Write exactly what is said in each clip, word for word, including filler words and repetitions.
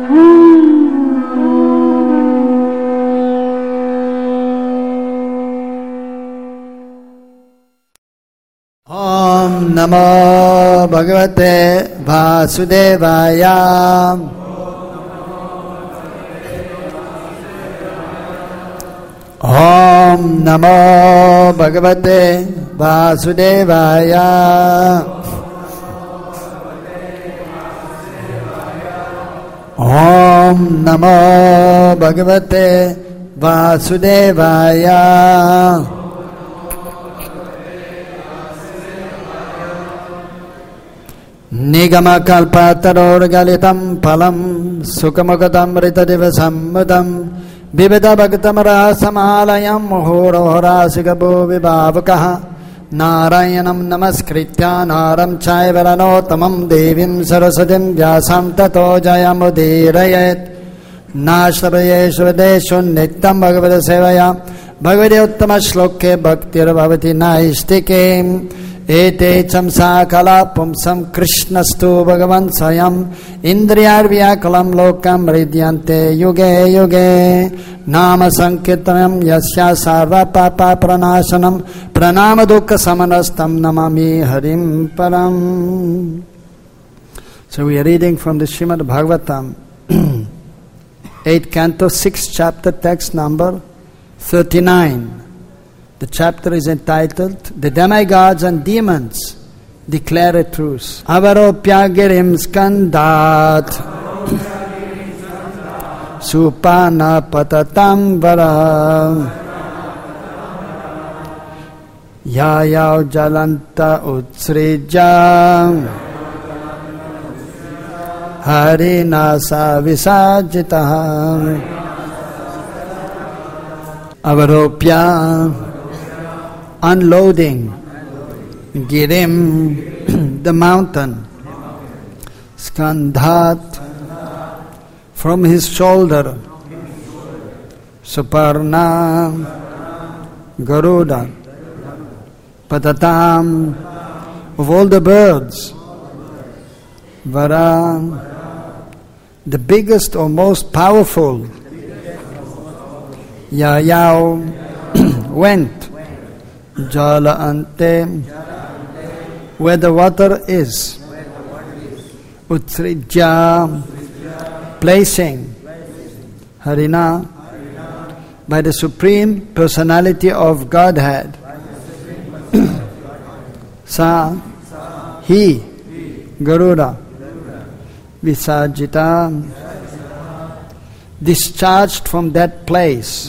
Namo Bhagavate Vasudevaya. Om Namo Bhagavate Vasudevaya. Om Namo Bhagavate Vasudevaya. Nigama kalpataror galitam palam sukamukatam ritadivasam mudam vivida bhaktamara samalayam muhurahorasikabu vibhavakaha narayanam namaskritya naram chaivaranotamam devim saraswatim vyasam tato jayamudirayet nashtabhayeshu deshu nityam bhagavata sevaya bhagavati uttama shloke bhaktir bhavati naistike ete chamsa kala pumsam krishnastu bhagavan sayam indriyar vyakalam lokam ridyante yuge yuge nama sankirtanam yasya sarva papa pranashanam pranama dukkha samanastam namami harim param. So we are reading from the Srimad Bhagavatam, eighth canto, sixth chapter, text number thirty-nine. The chapter is entitled, The Demigods and Demons Declare a Truce. Avaropya girim skandat supana patatam vara yayav jalanta utsrija harinasa visajitah. Avaropya, unloading, Girim, the mountain, Skandhat, from his shoulder, Suparna, Garuda, Patatam, of all the birds, Vara, the biggest or most powerful, Yayav went, Jala ante, where the water is, Utsrija, placing, Harina, by the Supreme Personality of Godhead, Sa, he, Garuda, Visajita, discharged from that place.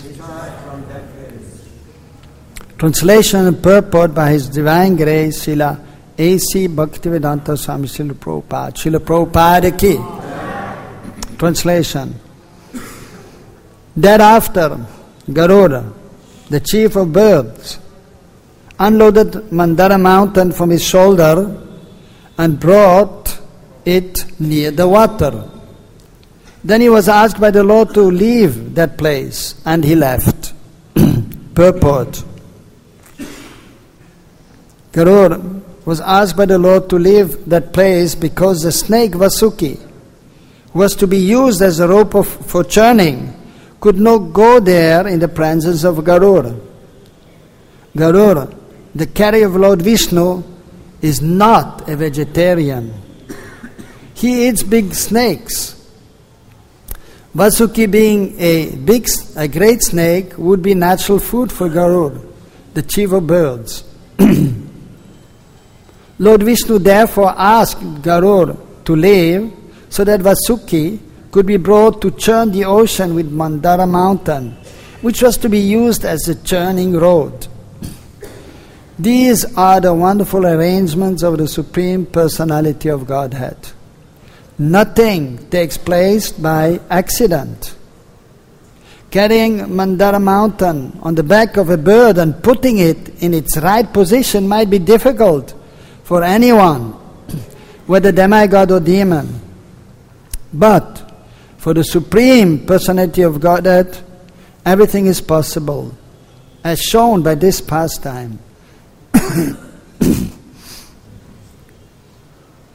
Translation and purport by His Divine Grace, Srila A C Bhaktivedanta Swami Srila Prabhupada. Srila Prabhupada ki. Translation. Thereafter, Garuda, the chief of birds, unloaded Mandara mountain from his shoulder and brought it near the water. Then he was asked by the Lord to leave that place, and he left. Purport. Garuda was asked by the Lord to leave that place because the snake Vasuki, who was to be used as a rope of, for churning, could not go there in the presence of Garuda. Garuda, the carrier of Lord Vishnu, is not a vegetarian. He eats big snakes. Vasuki, being a big, a great snake, would be natural food for Garuda, the chief of birds. Lord Vishnu therefore asked Garuda to leave so that Vasuki could be brought to churn the ocean with Mandara mountain, which was to be used as a churning road. These are the wonderful arrangements of the Supreme Personality of Godhead. Nothing takes place by accident. Carrying Mandara mountain on the back of a bird and putting it in its right position might be difficult for anyone, whether demigod or demon. But for the Supreme Personality of Godhead, everything is possible, as shown by this pastime.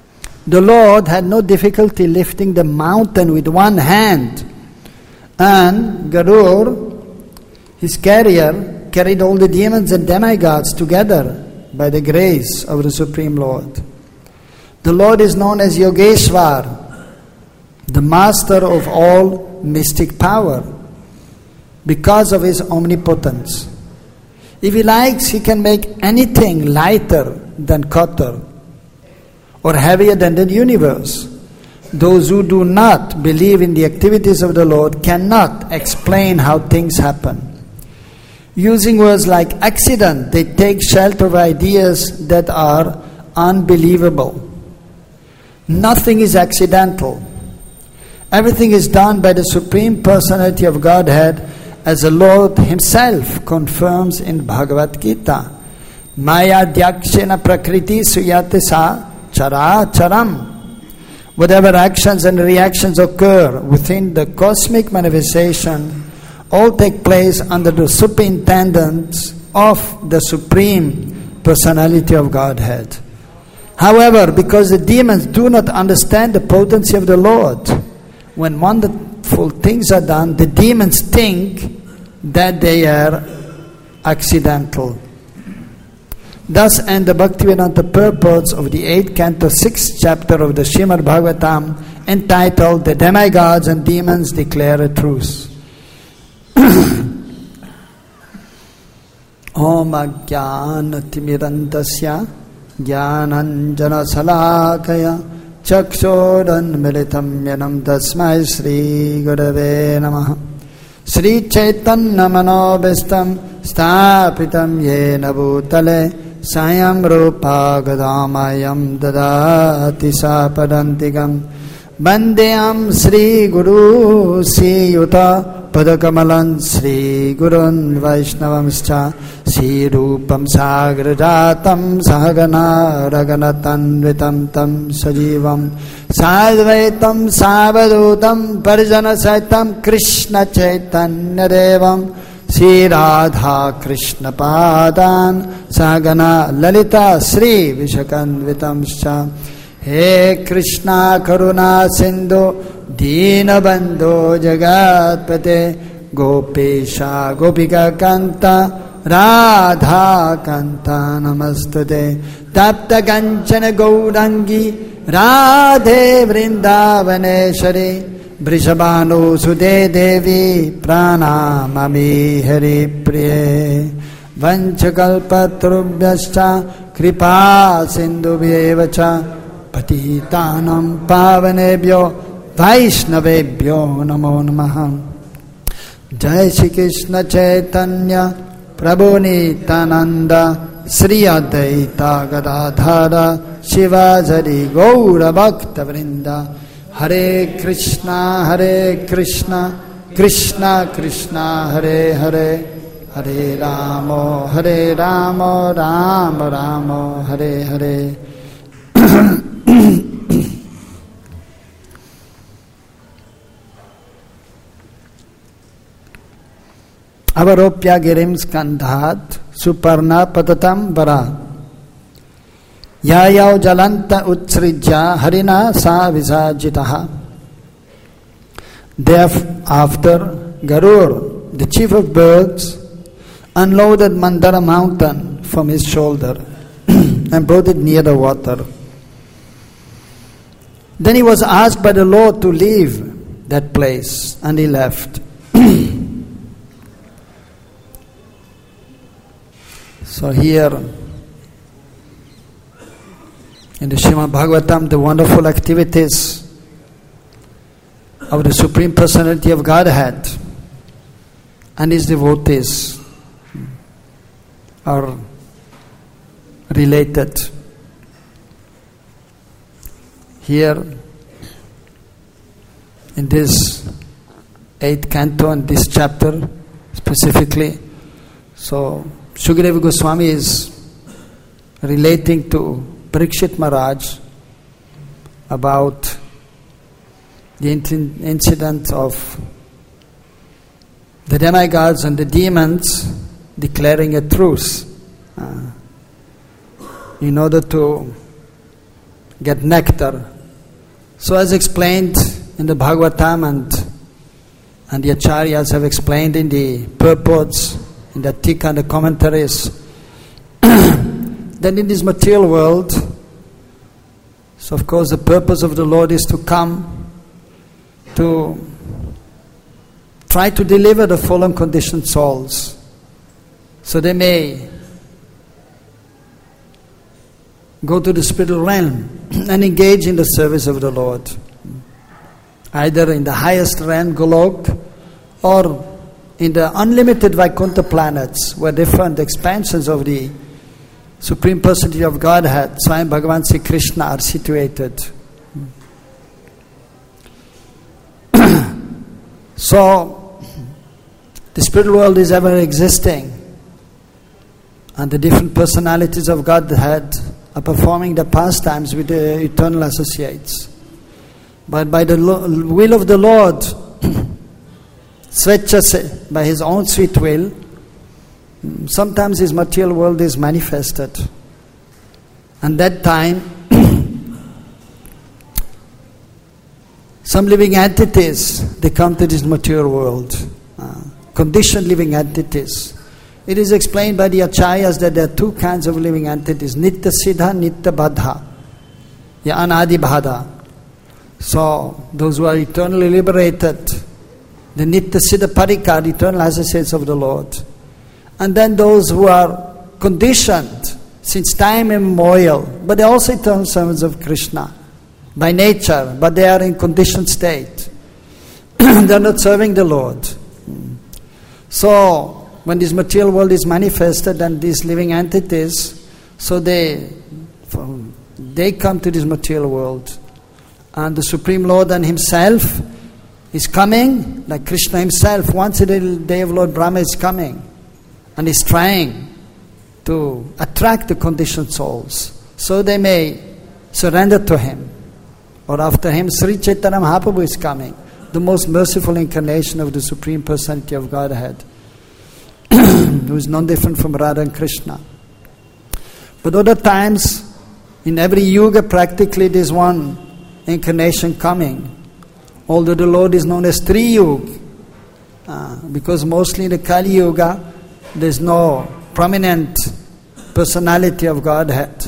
The Lord had no difficulty lifting the mountain with one hand, and Garur, his carrier, carried all the demons and demigods together by the grace of the Supreme Lord. The Lord is known as Yogeshwar, the master of all mystic power, because of his omnipotence. If he likes, he can make anything lighter than Kotar or heavier than the universe. Those who do not believe in the activities of the Lord cannot explain how things happen. Using words like accident, they take shelter of ideas that are unbelievable. Nothing is accidental. Everything is done by the Supreme Personality of Godhead, as the Lord Himself confirms in Bhagavad Gita. Maya dyakshena prakriti suyate sa chara charam. Whatever actions and reactions occur within the cosmic manifestation all take place under the superintendence of the Supreme Personality of Godhead. However, because the demons do not understand the potency of the Lord, when wonderful things are done, the demons think that they are accidental. Thus end the Bhaktivedanta purports of the eighth canto, sixth chapter of the Srimad Bhagavatam, entitled The Demigods and Demons Declare a Truce. Om Ajnanatimirandasya Jnananjana Salakaya Chakshodan Militam Yanam Tasmai Sri Gurave Namaha. Sri Chaitanya Manobhistam Stapitam Yena Bhutale Sayam Rupa Gadamayam Dadati Sapadantikam Bandeyam Sri Guru Siyuta Padakamalan Sri Gurun Vaishnavamscha Sri Rupam Sagrajatam Sahagana Raganatanvitam Tam Sajivam Sadvaitam Savadutam Parjana Saitam Krishna Chaitanya Devam Sri Radha Krishna Padan Sagana Lalita Sri Vishakanvitamscha. He Krishna Karuna Sindhu Dina Bandho Jagatpate Gopesha Gopika Kanta Radha Kanta Namastute Tapta Kanchana Gaurangi Radhe Vrindavaneshari Vrishabhanu Sude Devi Pranamami Hari Priye Vanchakalpatrubhyascha Kripa Sindhubhyevacha Patitanam Pavanebhyo Vaishnavebhyo Namo Namaha. Jai Shri Krishna Chaitanya Prabhu Nityananda Sri Advaita Gadadhara Shivajari Gaura Bhakta Vrinda. Hare Krishna Hare Krishna Krishna Krishna Hare Hare Hare Ramo Hare Ramo Ramo Ramo Hare Hare. Avaropya girim skandhat suparna patatam vara yayav jalanta utsrijya harina sa visajitaha. Thereafter Garur, the chief of birds, unloaded Mandara mountain from his shoulder and brought it near the water. Then he was asked by the Lord to leave that place, and he left. So here in the Srimad Bhagavatam, the wonderful activities of the Supreme Personality of Godhead and His devotees are related. Here in this eighth canto and this chapter specifically, so Shukadeva Goswami is relating to Parikshit Maharaj about the incident of the demigods and the demons declaring a truce uh, in order to get nectar So as explained in the Bhagavatam and, and the Acharyas have explained in the purports, in the Tika and the commentaries, then in this material world, so of course the purpose of the Lord is to come to try to deliver the fallen conditioned souls so they may go to the spiritual realm and engage in the service of the Lord, either in the highest realm, Golok, or in the unlimited Vaikuntha planets, where different expansions of the Supreme Personality of Godhead, Swayam Bhagavan Sri Krishna, are situated. So, the spiritual world is ever existing, and the different personalities of Godhead are performing the pastimes with the eternal associates. But by the lo- will of the Lord, Svecha, by His own sweet will, sometimes His material world is manifested. And that time, some living entities, they come to this material world, uh, conditioned living entities. It is explained by the Acharyas that there are two kinds of living entities, Nitya Siddha, Nitya Baddha, ya Anadi Bhada. So, those who are eternally liberated, the Nitya Siddha Parikar, eternal associates of the Lord. And then those who are conditioned since time immemorial, but they are also eternal servants of Krishna by nature, but they are in conditioned state. They are not serving the Lord. So, when this material world is manifested and these living entities, so they they come to this material world. And the Supreme Lord and Himself is coming, like Krishna Himself, once a day of Lord Brahma is coming, and is trying to attract the conditioned souls, so they may surrender to Him. Or after Him, Sri Chaitanya Mahaprabhu is coming, the most merciful incarnation of the Supreme Personality of Godhead, who is non different from Radha and Krishna. But other times, in every yuga practically there is one incarnation coming. Although the Lord is known as Tri-Yuga, uh, because mostly in the Kali Yuga there is no prominent personality of Godhead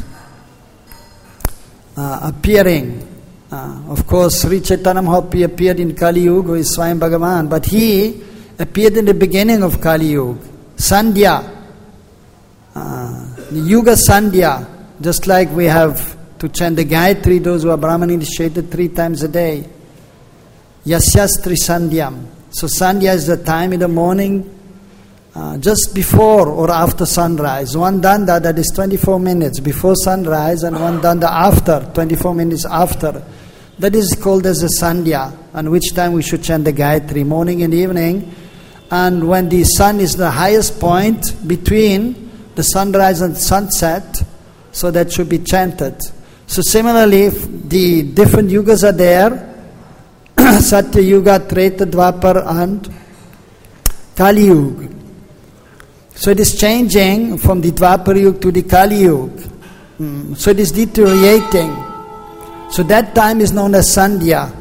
uh, appearing. Uh, of course, Sri Chaitanya Mahaprabhu appeared in Kali Yuga, who is Swayam Bhagavan, but He appeared in the beginning of Kali Yuga. Sandhya, uh, Yuga Sandhya, just like we have to chant the Gayatri, those who are Brahman initiated three times a day. Yasyastri Sandhyam. So Sandhya is the time in the morning, uh, just before or after sunrise. One danda, that is twenty-four minutes before sunrise, and one danda after, twenty-four minutes after. That is called as a Sandhya, on which time we should chant the Gayatri, morning and evening. And when the sun is the highest point between the sunrise and sunset, so that should be chanted. So similarly, if the different yugas are there, Satya Yuga, Treta, Dwapar and Kali Yuga. So it is changing from the Dwapar Yuga to the Kali Yuga. Mm. So it is deteriorating. So that time is known as Sandhya.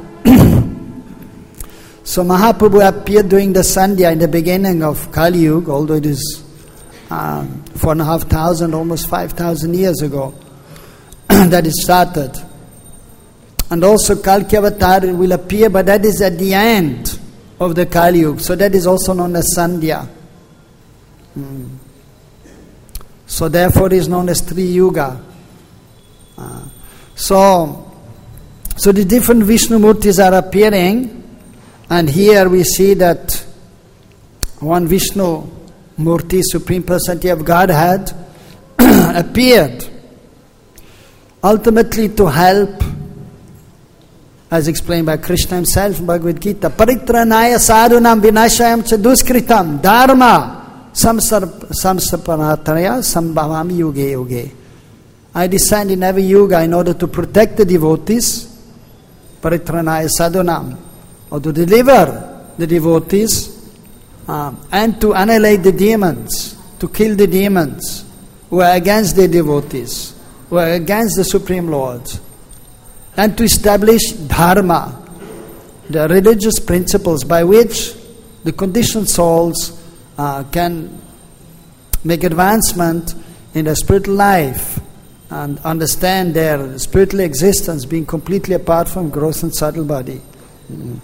So Mahaprabhu appeared during the Sandhya in the beginning of Kali Yuga, although it is um, four and a half thousand, almost five thousand years ago that it started. And also Kalki Avatar will appear, but that is at the end of the Kali Yuga. So that is also known as Sandhya. Hmm. So therefore it is known as Tri Yuga. Uh, so, so the different Vishnu Murtis are appearing. And here we see that one Vishnu Murti, Supreme Personality of Godhead, appeared ultimately to help, as explained by Krishna Himself in Bhagavad Gita, Paritranaya sadhunam vinashayam cha duskritam dharma samsapanataya sambhavami yuge yuge. I descend in every yuga in order to protect the devotees, Paritranaya sadhunam, or to deliver the devotees, um, and to annihilate the demons, to kill the demons who are against the devotees, who are against the Supreme Lord. and to establish dharma, the religious principles by which the conditioned souls uh, can make advancement in their spiritual life and understand their spiritual existence being completely apart from gross and subtle body. Mm.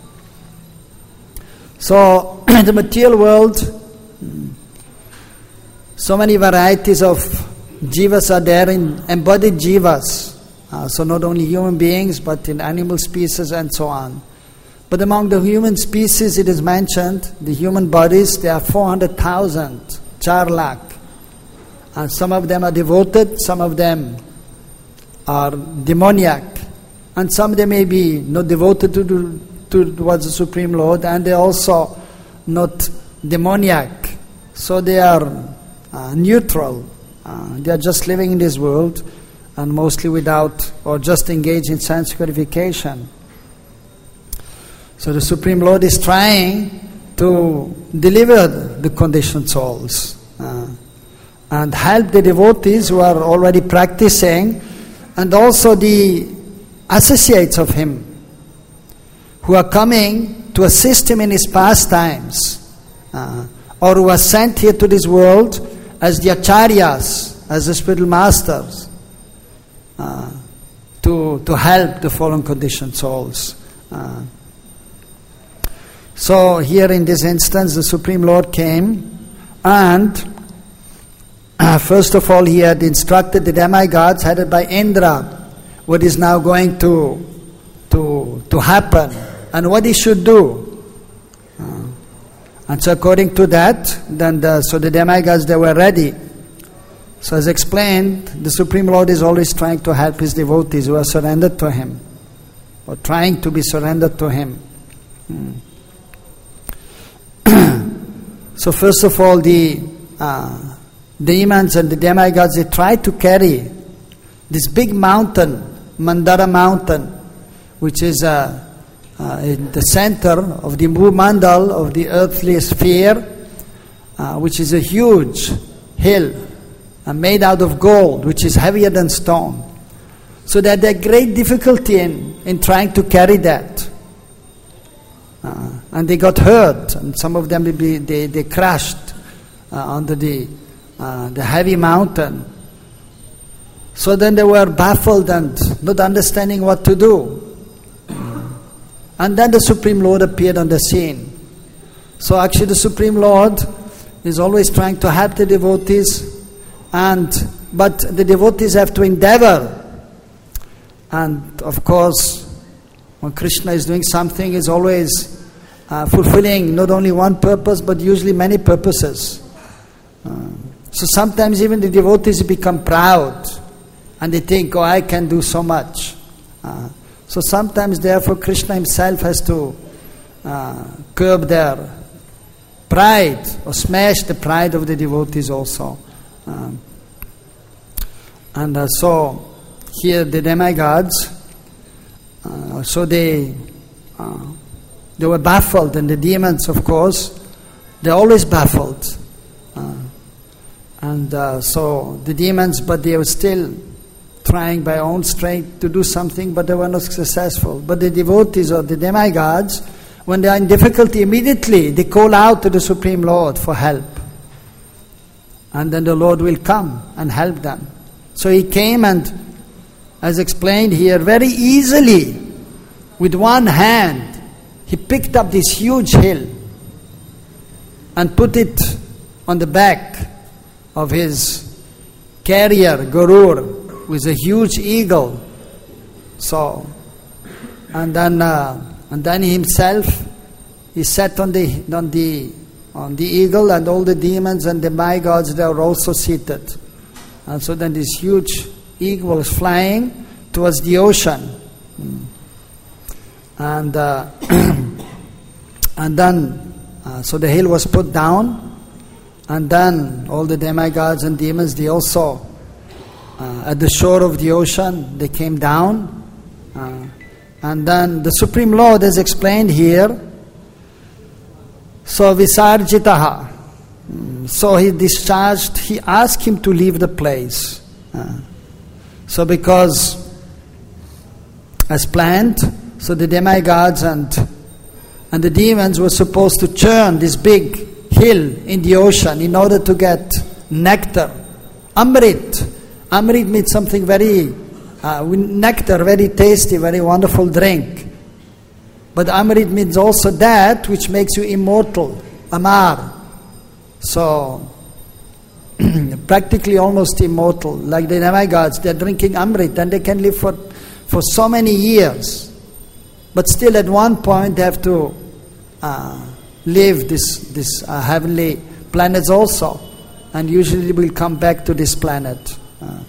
So, in the material world, mm, so many varieties of jivas are there, in embodied jivas. Uh, so not only human beings, but in animal species and so on. But among the human species, it is mentioned, the human bodies, there are four hundred thousand, char lakh. And some of them are devoted, some of them are demoniac, and some they may be not devoted to, to, to towards the Supreme Lord, and they are also not demoniac. So they are uh, neutral. Uh, they are just living in this world, and mostly without, or just engaged in sense gratification. So the Supreme Lord is trying to deliver the conditioned souls uh, and help the devotees who are already practicing, and also the associates of Him who are coming to assist Him in His pastimes, uh, or who are sent here to this world as the acharyas, as the spiritual masters, uh, to, to help the fallen conditioned souls. Uh, so here in this instance, the Supreme Lord came, and uh, first of all He had instructed the demigods headed by Indra what is now going to, to, to happen and what he should do. Uh, and so according to that, then the, so the demigods, they were ready. So as explained, the Supreme Lord is always trying to help His devotees who are surrendered to Him, or trying to be surrendered to Him. Hmm. So first of all, the uh, demons and the demigods, they try to carry this big mountain, Mandara mountain, which is uh, uh, in the center of the Bhumandal, of the earthly sphere, uh, which is a huge hill uh, made out of gold, which is heavier than stone. So that there great difficulty in, in trying to carry that. Uh, and they got hurt, and some of them be, they, they crashed uh, under the, uh, the heavy mountain. So then they were baffled and not understanding what to do. And then the Supreme Lord appeared on the scene. So actually the Supreme Lord is always trying to help the devotees, and but the devotees have to endeavor. And of course, when Krishna is doing something, is always uh, fulfilling not only one purpose, but usually many purposes. Uh, so sometimes even the devotees become proud, and they think, oh, I can do so much. Uh, so sometimes, therefore, Krishna Himself has to uh, curb their pride, or smash the pride of the devotees also. Uh, and uh, so, here the demigods, Uh, so they uh, they were baffled, and the demons, of course, they're always baffled. Uh, and uh, so the demons, but they were still trying by own strength to do something, but they were not successful. But the devotees or the demigods, when they are in difficulty, immediately they call out to the Supreme Lord for help. And then the Lord will come and help them. So He came, and as explained here, very easily, with one hand, He picked up this huge hill and put it on the back of His carrier, Garur, with a huge eagle. So, and then, uh, and then He Himself, He sat on the on the on the eagle, and all the demons and the demigods, they were also seated. And so then this huge eagle was flying towards the ocean, and uh, and then uh, so the hill was put down, and then all the demigods and demons, they also uh, at the shore of the ocean, they came down, uh, and then the Supreme Lord is explained here. So Visarjitaha, so He discharged. He asked him to leave the place. Uh, So because as planned. So the demigods and and the demons were supposed to churn this big hill in the ocean in order to get nectar. Amrit. Amrit means something very, uh, nectar, very tasty, very wonderful drink. But Amrit means also that which makes you immortal, Amar. So, practically almost immortal. Like the demigods, they're drinking Amrit and they can live for, for so many years. But still at one point they have to uh, leave this, this uh, heavenly planets also. And usually will come back to this planet. Uh,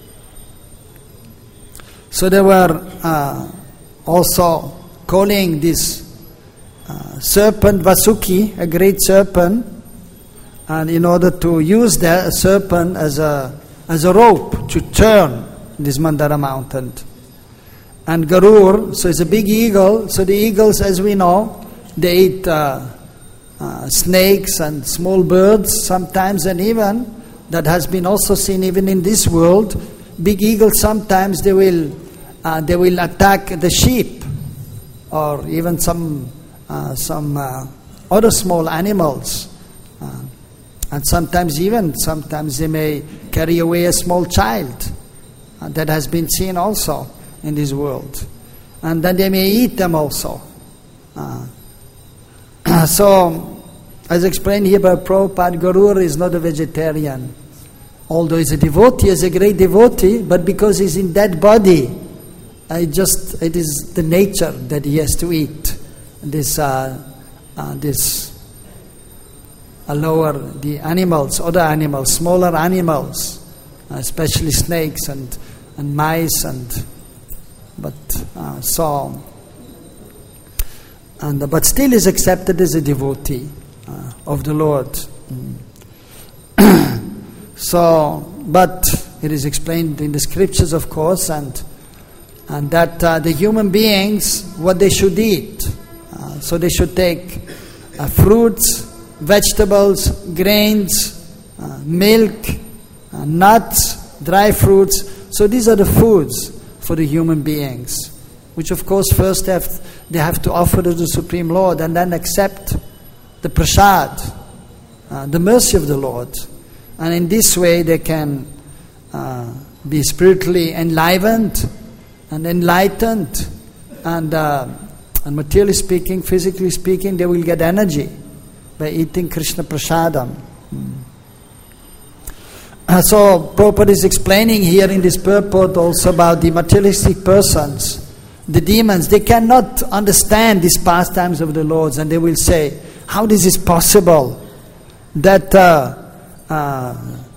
so they were uh, also calling this uh, serpent Vasuki, a great serpent, and in order to use the serpent as a as a rope to turn this Mandara mountain. And Garur, so it's a big eagle. So the eagles, as we know, they eat uh, uh, snakes and small birds sometimes, and even that has been also seen even in this world. Big eagles sometimes they will uh, they will attack the sheep, or even some uh, some uh, other small animals, uh, and sometimes even sometimes they may carry away a small child. Uh, that has been seen also in this world, and then they may eat them also. Uh, so, as explained here by Prabhupada, Garur is not a vegetarian. Although he's a devotee, he's a great devotee, but because he's in that body, I just it is the nature that he has to eat this uh, uh, this uh, lower the animals, other animals, smaller animals, especially snakes and and mice and but uh, so and uh, but still is accepted as a devotee uh, of the Lord. Mm. So, but it is explained in the scriptures, of course, and and that uh, the human beings, what they should eat. Uh, so they should take uh, fruits, vegetables, grains, uh, milk, uh, nuts, dry fruits. So these are the foods for the human beings, which of course first have they have to offer to the Supreme Lord and then accept the prasad, uh, the mercy of the Lord. And in this way they can uh, be spiritually enlivened and enlightened, and, uh, and materially speaking, physically speaking, they will get energy by eating Krishna prasadam. Hmm. Uh, so Prabhupada is explaining here in this purport also about the materialistic persons, the demons. They cannot understand these pastimes of the Lord's, and they will say, how is this possible that uh, Uh,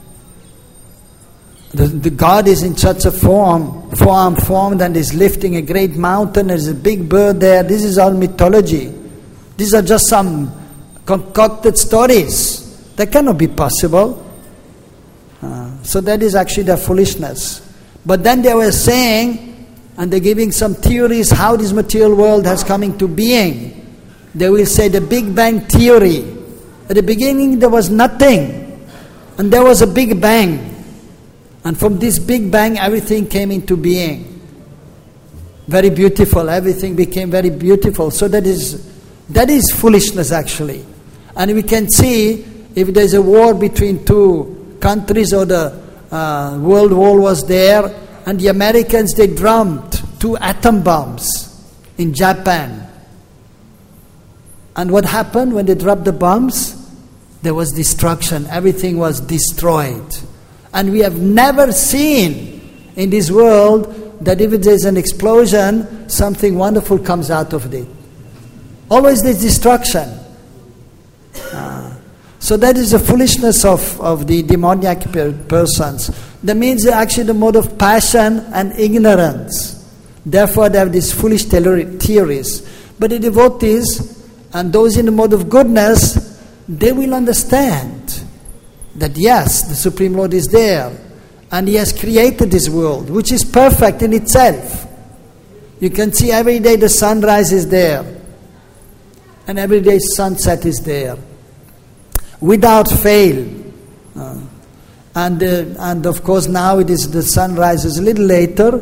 the, the God is in such a form, form formed and is lifting a great mountain, there's a big bird there. This is all mythology. These are just some concocted stories. That cannot be possible. Uh, so that is actually their foolishness. But then they were saying, and they're giving some theories how this material world has come into being. They will say the Big Bang theory. At the beginning there was nothing. And there was a big bang. And from this big bang, everything came into being. Very beautiful. Everything became very beautiful. So that is that is foolishness actually. And we can see if there's a war between two countries, or the uh, World War was there, and the Americans, they dropped two atom bombs in Japan. And what happened when they dropped the bombs? There was destruction. Everything was destroyed. And we have never seen in this world that if there's an explosion, something wonderful comes out of it. Always there's destruction. Uh, so that is the foolishness of, of the demoniac per- persons. That means they're actually the mode of passion and ignorance. Therefore they have these foolish theories. But the devotees and those in the mode of goodness, they will understand that yes, the Supreme Lord is there and He has created this world, which is perfect in itself. You can see every day the sunrise is there and every day sunset is there without fail. Uh, and uh, and of course now it is the sunrise is a little later,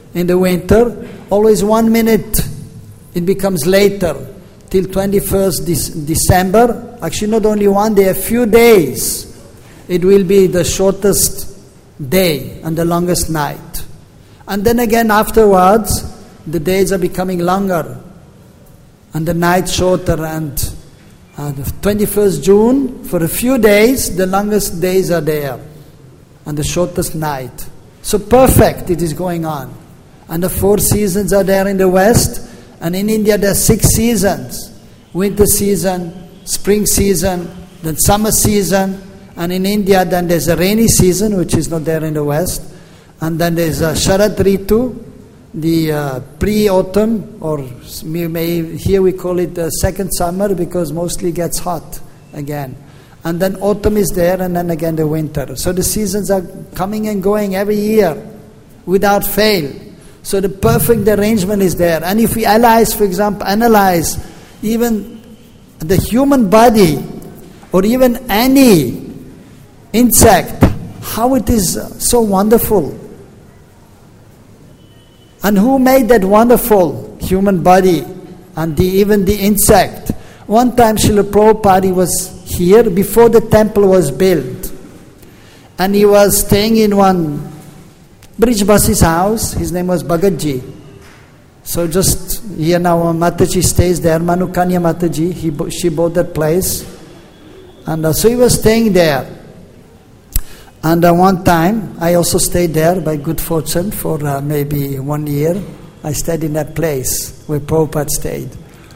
in the winter, always one minute it becomes later, till twenty-first December. Actually, not only one day, a few days, it will be the shortest day and the longest night. And then again afterwards, the days are becoming longer and the night shorter, and uh, the twenty-first June, for a few days, the longest days are there and the shortest night. So perfect it is going on. And the four seasons are there in the West, and in India there are six seasons. Winter season, spring season, then summer season, and in India then there's a rainy season, which is not there in the West, and then there's a Sharad Ritu, the uh, pre-autumn, or we may, here we call it the second summer because mostly gets hot again. And then autumn is there, and then again the winter. So the seasons are coming and going every year without fail. So the perfect arrangement is there. And if we analyze, for example, analyze even the human body or even any insect, how it is so wonderful. And who made that wonderful human body and the, even the insect? One time Srila Prabhupada was here before the temple was built, and he was staying in one Brijbasi's house. His name was Bhagatji. So just here now Mataji stays there, Manukanya Mataji, he, she bought that place, and uh, so he was staying there. And uh, one time I also stayed there by good fortune for uh, maybe one year. I stayed in that place where Prabhupada stayed.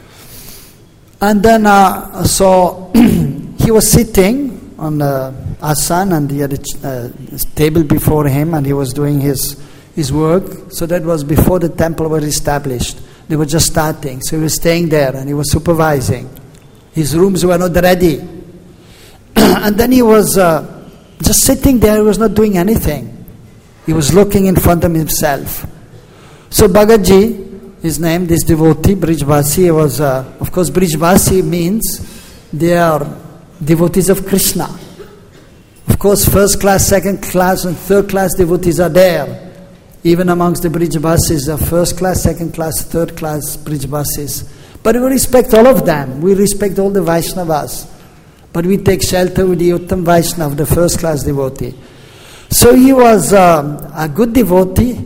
And then uh, so he was sitting on the asan, and he had a uh, table before him, and he was doing his his work. So that was before the temple was established. They were just starting. So he was staying there and he was supervising. His rooms were not ready. And then he was uh, just sitting there. He was not doing anything. He was looking in front of himself. So Bhagatji, his name, this devotee, Brijbasi, was, uh, of course, Brijbasi means they are devotees of Krishna. Of course, first class, second class, and third class devotees are there. Even amongst the Brijbasis, the first class, second class, third class Brijbasis. But we respect all of them. We respect all the Vaishnavas. But we take shelter with the Uttam Vaishnav, the first class devotee. So he was um, a good devotee.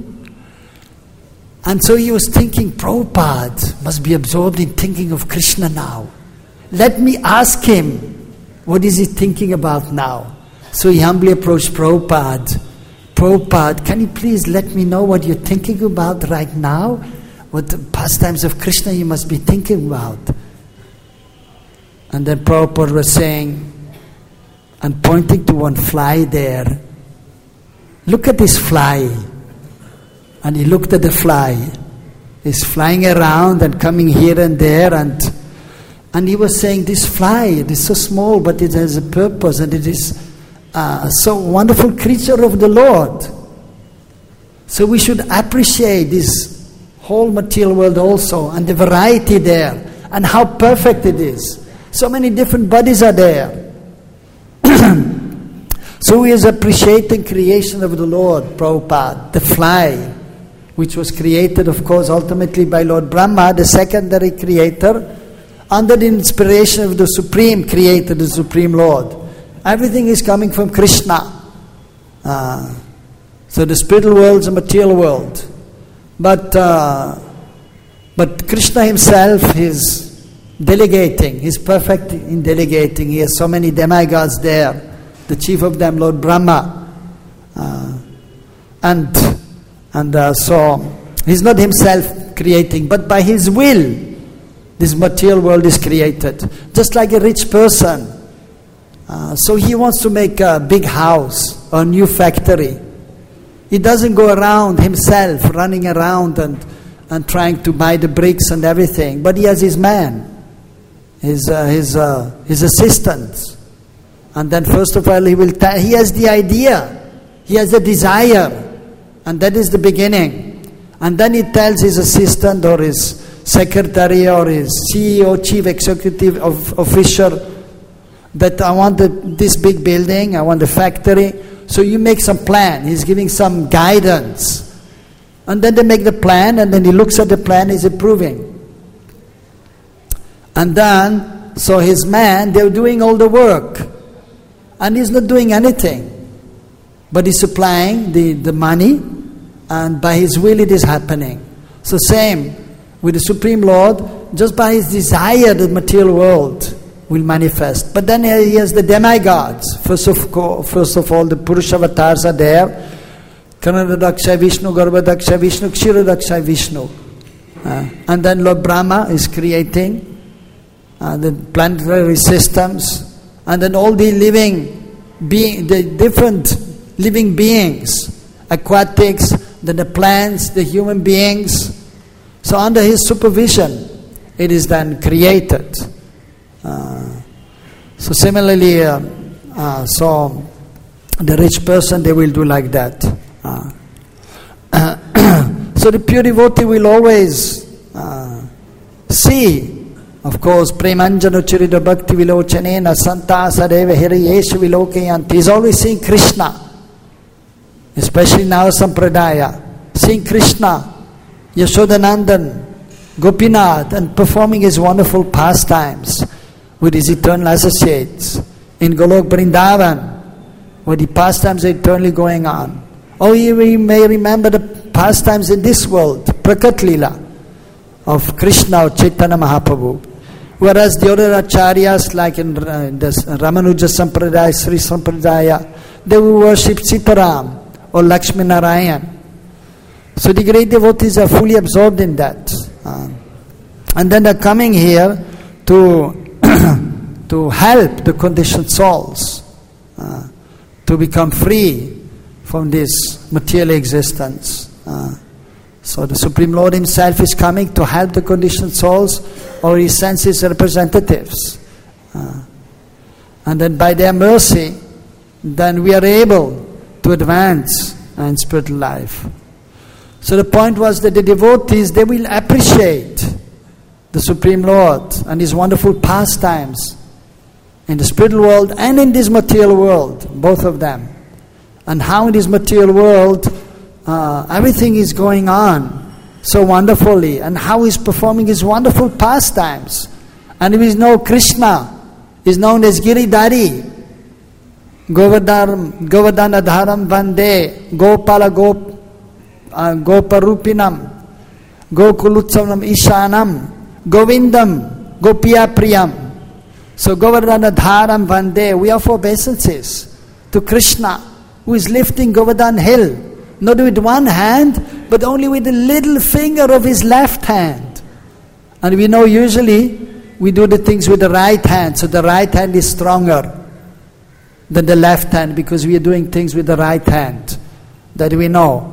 And so he was thinking, Prabhupada must be absorbed in thinking of Krishna now. Let me ask him, what is he thinking about now? So he humbly approached Prabhupada. Prabhupada, can you please let me know what you're thinking about right now? What the pastimes of Krishna you must be thinking about? And then Prabhupada was saying, and pointing to one fly there, look at this fly. And he looked at the fly. It's flying around and coming here and there, and and he was saying, this fly, it is so small, but it has a purpose, and it is Uh, so wonderful creature of the Lord. So we should appreciate this whole material world also, and the variety there, and how perfect it is. So many different bodies are there. So we is appreciating creation of the Lord, Prabhupada, the fly, which was created, of course, ultimately by Lord Brahma, the secondary creator, under the inspiration of the Supreme Creator, the Supreme Lord. Everything is coming from Krishna. Uh, so the spiritual world is a material world. But uh, but Krishna himself is delegating. He's perfect in delegating. He has so many demigods there. The chief of them, Lord Brahma. Uh, and and uh, so he's not himself creating, but by his will, this material world is created. Just like a rich person. Uh, so he wants to make a big house or a new factory. He doesn't go around himself, running around and, and trying to buy the bricks and everything. But he has his man, his uh, his uh, his assistants. And then first of all, he will ta- he has the idea, he has a desire, and that is the beginning. And then he tells his assistant or his secretary or his C E O, chief executive of, officer, that I want the, this big building, I want the factory. So you make some plan. He's giving some guidance. And then they make the plan, and then he looks at the plan, he's approving. And then, so his man, they're doing all the work. And he's not doing anything. But he's supplying the, the money, and by his will it is happening. So same with the Supreme Lord, just by his desire the material world will manifest. But then he has the demigods. First of, first of all, the Purusha avatars are there. Kanadadaksha Vishnu, Garbhadaksha Vishnu, Kshirodaksha Vishnu. Uh, and then Lord Brahma is creating uh, the planetary systems, and then all the living being, the different living beings, aquatics, then the plants, the human beings. So under his supervision, it is then created. Uh, so similarly, uh, uh, so the rich person, they will do like that. Uh, so the pure devotee will always uh, see, of course, Premanjano Chirida Bhakti Vilochanena Santa Sadeva Hiriyeshu Vilokayanti. He is always seeing Krishna, especially in our Sampradaya, seeing Krishna, Yashodanandan, Gopinath, and performing his wonderful pastimes with his eternal associates in Golok Vrindavan, where the pastimes are eternally going on. Or we may remember the pastimes in this world, Prakat Lila of Krishna or Chaitanya Mahaprabhu. Whereas the other acharyas, like in uh, the Ramanuja Sampradaya, Sri Sampradaya, they will worship Sitaram or Lakshmi Narayan. So the great devotees are fully absorbed in that. Uh, and then they're coming here to to help the conditioned souls uh, to become free from this material existence. Uh, so the Supreme Lord himself is coming to help the conditioned souls, or he sends his representatives. Uh, and then by their mercy, then we are able to advance in spiritual life. So the point was that the devotees, they will appreciate the Supreme Lord and his wonderful pastimes in the spiritual world and in this material world, both of them. And how in this material world uh, everything is going on so wonderfully, and how he's performing his wonderful pastimes. And we know Krishna is known as Giridhari, Govardhan, Govardhanadharam Vande, Gopala Gop, uh, Goparupinam, Gokulutsavam Ishanam, Govindam, Gopiya Priyam. So Govardhanadharam Vande, we offer obeisances to Krishna, who is lifting Govardhan hill, not with one hand, but only with the little finger of his left hand. And we know usually we do the things with the right hand, so the right hand is stronger than the left hand, because we are doing things with the right hand, that we know.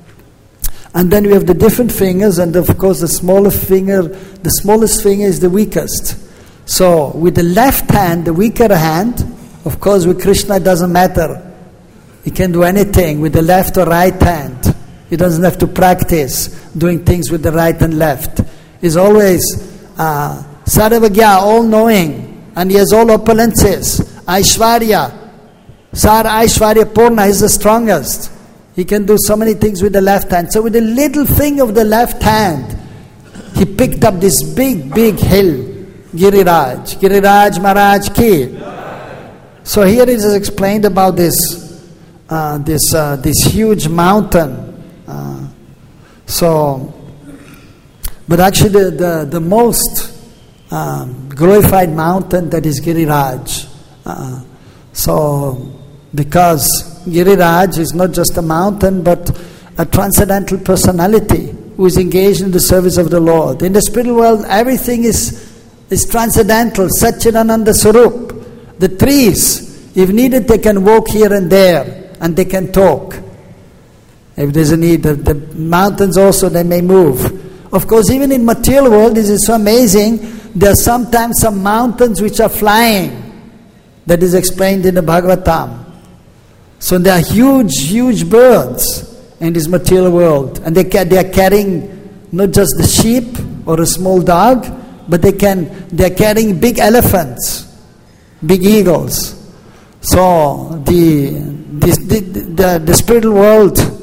And then we have the different fingers, and of course the smaller finger, the smallest finger is the weakest. So with the left hand, the weaker hand, of course with Krishna it doesn't matter. He can do anything with the left or right hand. He doesn't have to practice doing things with the right and left. He's always uh, Sarvagya, all-knowing, and he has all opulences. Aishwarya, Sar Aishwarya Purna is the strongest. He can do so many things with the left hand. So with the little finger of the left hand, he picked up this big, big hill, Giriraj. Giriraj Maharaj ki. So here it is explained about this, uh, this, uh, this huge mountain. Uh, so, but actually the, the, the most um, glorified mountain, that is Giriraj. Uh, so, because Giriraj is not just a mountain, but a transcendental personality who is engaged in the service of the Lord. In the spiritual world, everything is, is transcendental, Satchidananda Swarup. The trees, if needed, they can walk here and there, and they can talk. If there's a need, the, the mountains also, they may move. Of course, even in material world, this is so amazing. There are sometimes some mountains which are flying. That is explained in the Bhagavatam. So there are huge, huge birds in this material world, and they ca- they are carrying not just the sheep or a small dog, but they can they are carrying big elephants, big eagles. So the the the, the, the spiritual world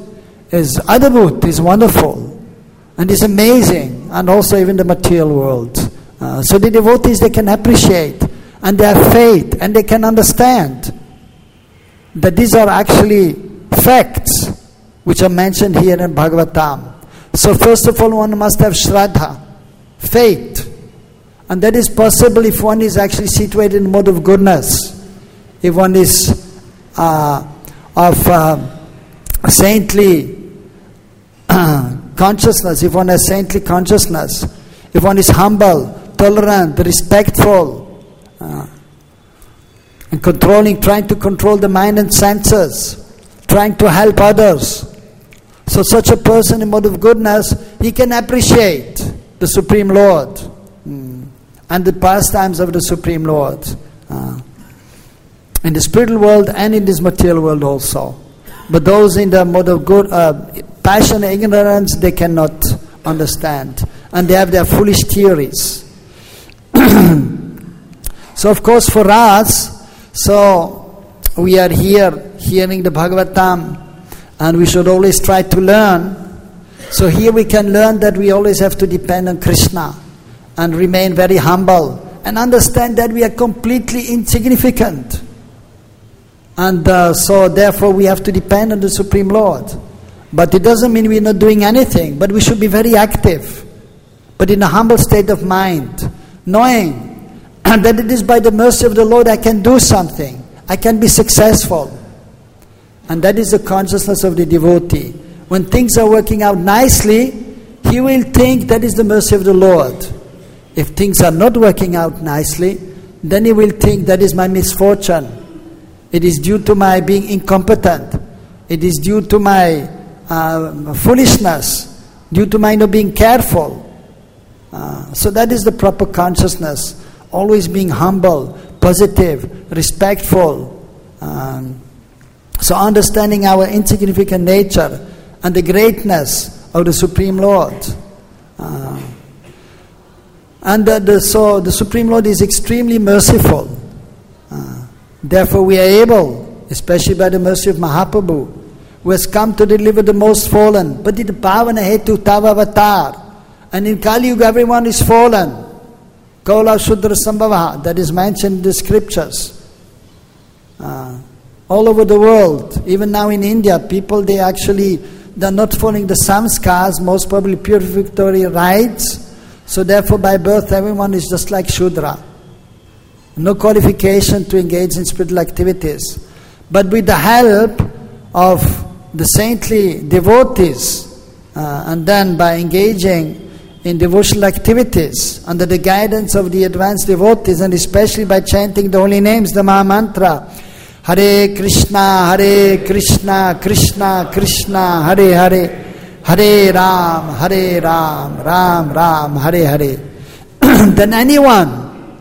is adbhut, is wonderful, and is amazing, and also even the material world. Uh, so the devotees, they can appreciate, and they have faith, and they can understand that these are actually facts which are mentioned here in Bhagavatam. So first of all, one must have Shraddha, faith. And that is possible if one is actually situated in the mode of goodness. If one is uh, of uh, saintly uh, consciousness, if one has saintly consciousness, if one is humble, tolerant, respectful, uh, and controlling, trying to control the mind and senses, trying to help others. So such a person in mode of goodness, he can appreciate the Supreme Lord mm, and the pastimes of the Supreme Lord uh, in the spiritual world and in this material world also. But those in the mode of good, uh, passion and ignorance, they cannot understand, and they have their foolish theories. So of course for us, so we are here hearing the Bhagavatam, and we should always try to learn. So here we can learn that we always have to depend on Krishna and remain very humble and understand that we are completely insignificant. And uh, so therefore we have to depend on the Supreme Lord. But it doesn't mean we're not doing anything, but we should be very active, but in a humble state of mind, knowing that it is by the mercy of the Lord I can do something, I can be successful. And that is the consciousness of the devotee. When things are working out nicely, he will think that is the mercy of the Lord. If things are not working out nicely, then he will think that is my misfortune. It is due to my being incompetent. It is due to my uh, foolishness, due to my not being careful. Uh, so that is the proper consciousness. Always being humble, positive, respectful. Um, so understanding our insignificant nature and the greatness of the Supreme Lord. Uh, and uh, the, so the Supreme Lord is extremely merciful. Uh, therefore we are able, especially by the mercy of Mahaprabhu, who has come to deliver the most fallen. But in the Pavana Hetu Tavavatar. And in Kali Yuga everyone is fallen. Kaula Shudra Sambhavaha, that is mentioned in the scriptures. Uh, all over the world, even now in India, people, they actually, they're not following the samskars, most probably purificatory rites. So therefore by birth everyone is just like Shudra. No qualification to engage in spiritual activities. But with the help of the saintly devotees, uh, and then by engaging in devotional activities, under the guidance of the advanced devotees, and especially by chanting the holy names, the Maha Mantra, Hare Krishna, Hare Krishna, Krishna Krishna, Hare Hare, Hare Ram, Hare Ram, Ram Ram, Hare Hare. Then anyone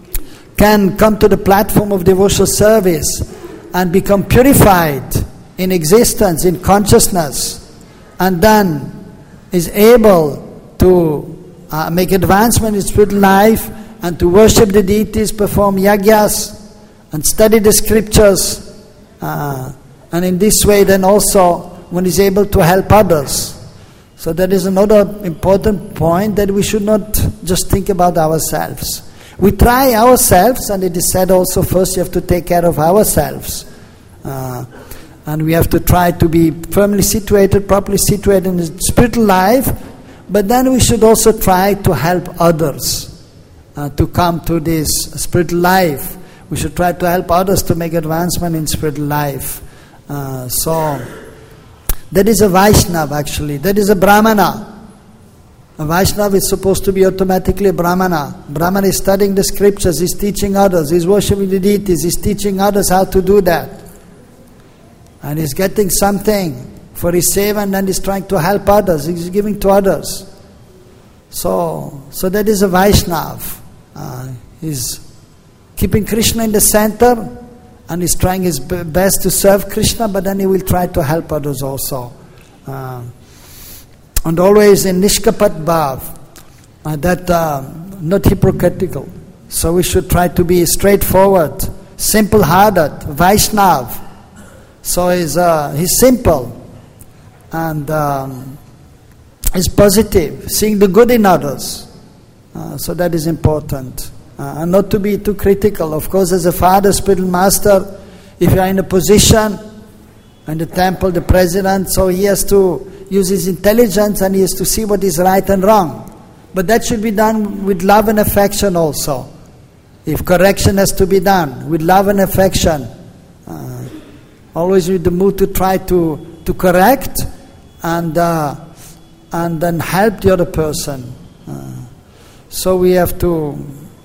can come to the platform of devotional service and become purified in existence, in consciousness, and then is able to uh, make advancement in spiritual life and to worship the deities, perform yagyas and study the scriptures, uh, and in this way then also one is able to help others. So that is another important point, that we should not just think about ourselves. We try ourselves, and it is said also first you have to take care of ourselves. Uh, and we have to try to be firmly situated, properly situated in the spiritual life, but then we should also try to help others uh, to come to this spiritual life. We should try to help others to make advancement in spiritual life. Uh, so, that is a Vaishnava actually, that is a Brahmana. A Vaishnava is supposed to be automatically a Brahmana. Brahmana is studying the scriptures, is teaching others, is worshipping the deities, is teaching others how to do that. And is getting something for his seva, and then is trying to help others, he is giving to others. So, so that is a Vaishnava. Uh, he is keeping Krishna in the center, and is trying his best to serve Krishna, but then he will try to help others also. Uh, and always in Nishkapat Bhav, uh, that uh, not hypocritical. So we should try to be straightforward, simple-hearted, Vaishnava. So he's, uh, he's simple. and um, is positive, seeing the good in others. Uh, so that is important. Uh, and not to be too critical. Of course, as a father, spiritual master, if you are in a position, in the temple, the president, so he has to use his intelligence and he has to see what is right and wrong. But that should be done with love and affection also. If correction has to be done, with love and affection. Uh, always with the mood to try to, to correct and, uh, and then help the other person. Uh, so we have to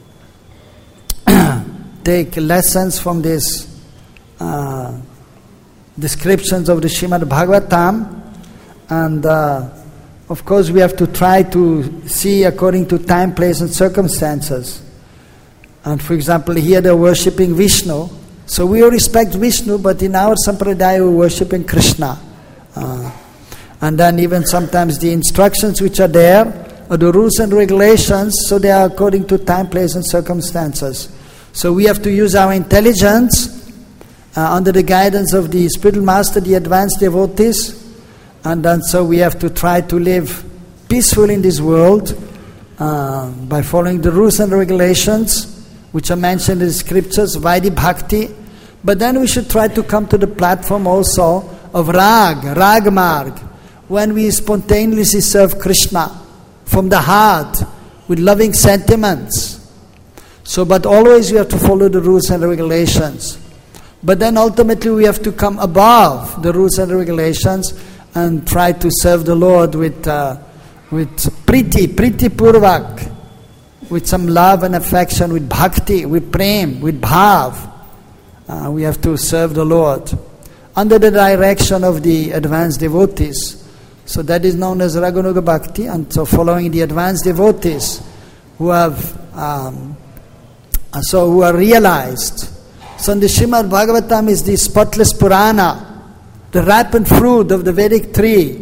take lessons from these uh, descriptions of the Srimad Bhagavatam, and uh, of course we have to try to see according to time, place and circumstances. And for example, here they are worshipping Vishnu, so we respect Vishnu, but in our sampradaya we are worshipping Krishna. Uh, and then even sometimes the instructions which are there, or the rules and regulations, so they are according to time, place and circumstances. So we have to use our intelligence uh, under the guidance of the spiritual master, the advanced devotees, and then so we have to try to live peacefully in this world uh, by following the rules and regulations which are mentioned in the scriptures, Vaidhi Bhakti. But then we should try to come to the platform also of Rag, Rag Marg, when we spontaneously serve Krishna from the heart with loving sentiments. So, but always we have to follow the rules and regulations. But then ultimately we have to come above the rules and regulations and try to serve the Lord with uh, with priti, priti purvak, with some love and affection, with bhakti, with prem, with bhav. Uh, we have to serve the Lord under the direction of the advanced devotees. So that is known as Raganuga Bhakti, and so following the advanced devotees who have um, so who are realized. So in the Srimad Bhagavatam is the spotless Purana, the ripened fruit of the Vedic tree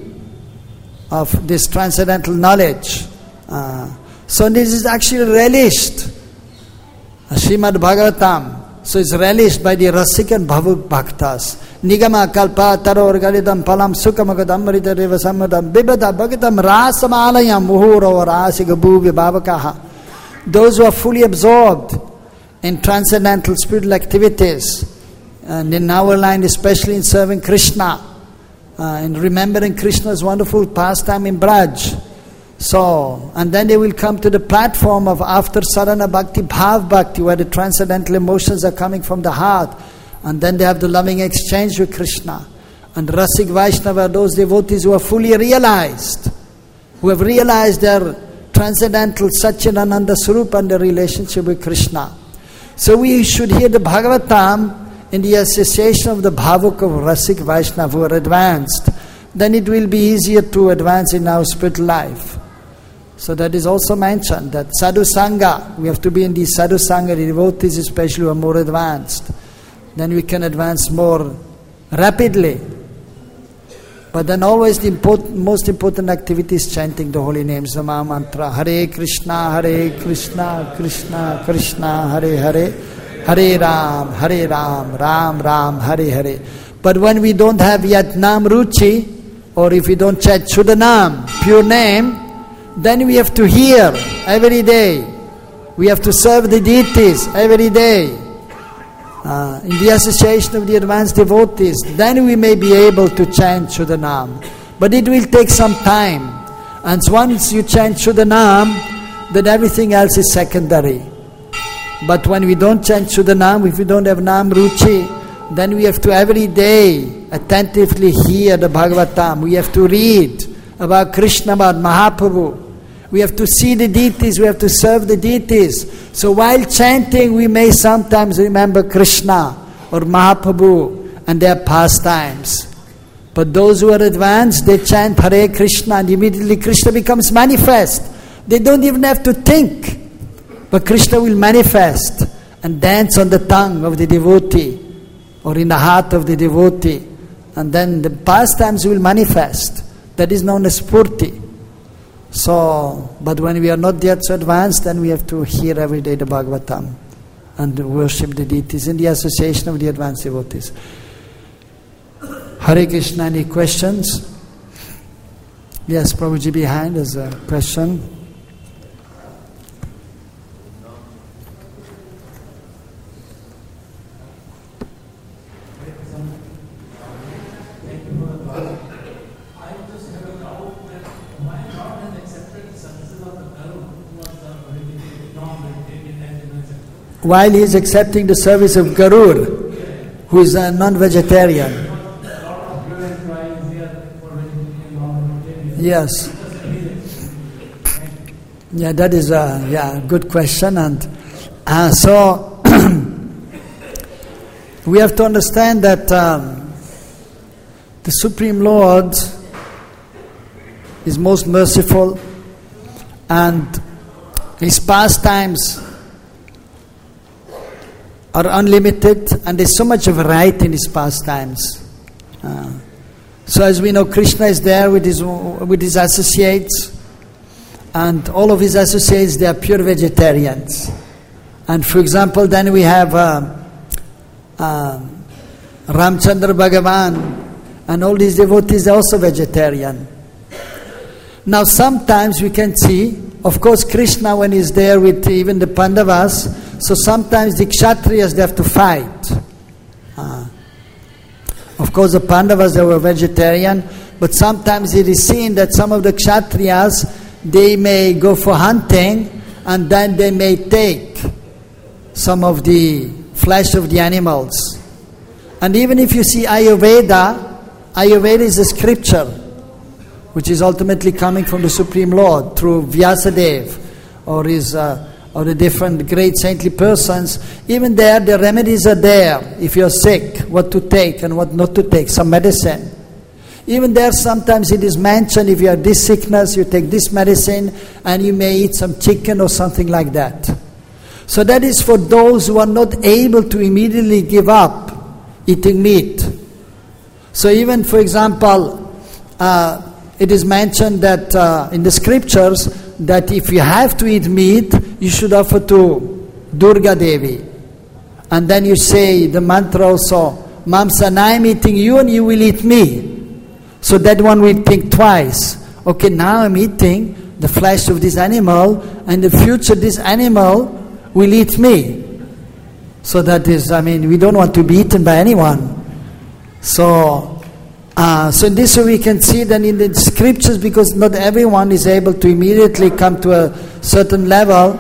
of this transcendental knowledge. Uh, so this is actually relished, Srimad Bhagavatam. So it's relished by the Rasik and Bhavuk Bhaktas. Nigama kalpa taror galidam palam sukamagadam rita reva samadam bibada bhagatam rasamalayam muhuro rasigabu vibhavakaha. Those who are fully absorbed in transcendental spiritual activities, and in our line especially in serving Krishna, uh, in remembering Krishna's wonderful pastime in Braj. So, and then they will come to the platform of after Sarana Bhakti, Bhav Bhakti, where the transcendental emotions are coming from the heart, and then they have the loving exchange with Krishna. And Rasik Vaishnava, those devotees who are fully realized, who have realized their transcendental Satchidananda Swarup and their relationship with Krishna. So we should hear the Bhagavatam in the association of the Bhavuk of Rasik Vaishnava who are advanced. Then it will be easier to advance in our spiritual life. So that is also mentioned, that Sadhu Sangha, we have to be in the Sadhu Sangha, the devotees especially who are more advanced. Then we can advance more rapidly. But then always the important, most important activity is chanting the holy names, the Maha Mantra. Hare Krishna, Hare Krishna, Krishna Krishna, Hare Hare, Hare Ram, Hare Ram, Ram Ram, Hare Hare. But when we don't have yet Nam Ruchi, or if we don't chant Shuddhanam, pure name, then we have to hear every day. We have to serve the deities every day. Uh, in the association of the advanced devotees, then we may be able to chant Shuddhanam. But it will take some time. And once you chant Shuddhanam, then everything else is secondary. But when we don't chant Shuddhanam, if we don't have Nam Ruchi, then we have to every day attentively hear the Bhagavatam. We have to read about Krishna, about Mahaprabhu. We have to see the deities, we have to serve the deities. So while chanting, we may sometimes remember Krishna or Mahaprabhu and their pastimes. But those who are advanced, they chant Hare Krishna and immediately Krishna becomes manifest. They don't even have to think. But Krishna will manifest and dance on the tongue of the devotee or in the heart of the devotee. And then the pastimes will manifest. That is known as Purti. So, but when we are not yet so advanced, then we have to hear every day the Bhagavatam and worship the deities in the association of the advanced devotees. Hare Krishna, any questions? Yes, Prabhuji behind, there's a question. While he is accepting the service of Garur, who is a non-vegetarian. Yes. Yeah, that is a yeah good question, and uh, so we have to understand that um, the Supreme Lord is most merciful, and His pastimes are unlimited, and there's so much variety in His pastimes. Uh, so as we know, Krishna is there with his with his associates, and all of his associates, they are pure vegetarians. And for example, then we have uh, uh, Ramchandra Bhagavan, and all these devotees are also vegetarian. Now sometimes we can see, of course, Krishna when he's there with even the Pandavas, so sometimes the Kshatriyas, they have to fight. Uh, of course, the Pandavas, they were vegetarian, but sometimes it is seen that some of the Kshatriyas, they may go for hunting, and then they may take some of the flesh of the animals. And even if you see Ayurveda, Ayurveda is a scripture, which is ultimately coming from the Supreme Lord through Vyasadeva, or his... Uh, or the different great saintly persons. Even there, the remedies are there. If you're sick, what to take and what not to take, some medicine. Even there, sometimes it is mentioned, if you have this sickness, you take this medicine, and you may eat some chicken or something like that. So that is for those who are not able to immediately give up eating meat. So even, for example, uh, it is mentioned that uh, in the scriptures, that if you have to eat meat, you should offer to Durga Devi. And then you say the mantra also, Mamsa, now I'm eating you and you will eat me. So that one will think twice. Okay, now I'm eating the flesh of this animal, and in the future this animal will eat me. So that is, I mean, we don't want to be eaten by anyone. So... Uh, so in this way we can see that in the scriptures, because not everyone is able to immediately come to a certain level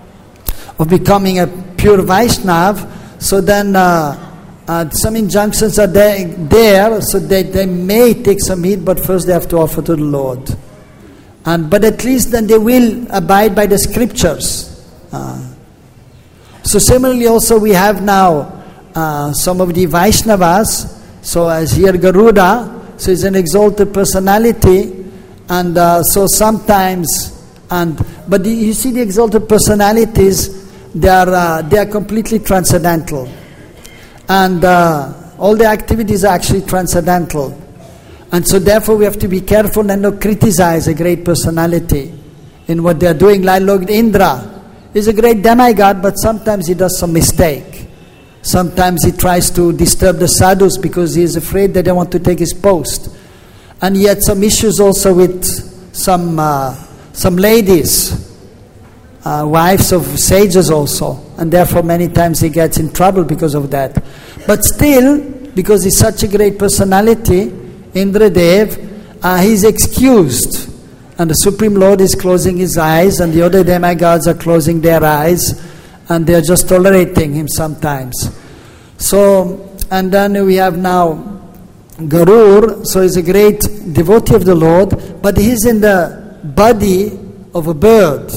of becoming a pure Vaishnav, so then uh, uh, some injunctions are there, there so that they may take some meat, but first they have to offer to the Lord. And but at least then they will abide by the scriptures. Uh, so similarly also we have now uh, some of the Vaishnavas. So as here Garuda, so he's an exalted personality, and uh, so sometimes, and but the, you see the exalted personalities, they are uh, they are completely transcendental, and uh, all the activities are actually transcendental, and so therefore we have to be careful and not criticize a great personality in what they are doing. Like Lord Indra is a great demigod, but sometimes he does some mistake. Sometimes he tries to disturb the sadhus because he is afraid that they want to take his post. And he had some issues also with some uh, some ladies, uh, wives of sages also. And therefore many times he gets in trouble because of that. But still, because he's such a great personality, Indradev, uh, he's excused. And the Supreme Lord is closing his eyes, and the other demigods are closing their eyes, and they are just tolerating him sometimes. So, and then we have now Garur, so he's a great devotee of the Lord, but he's in the body of a bird.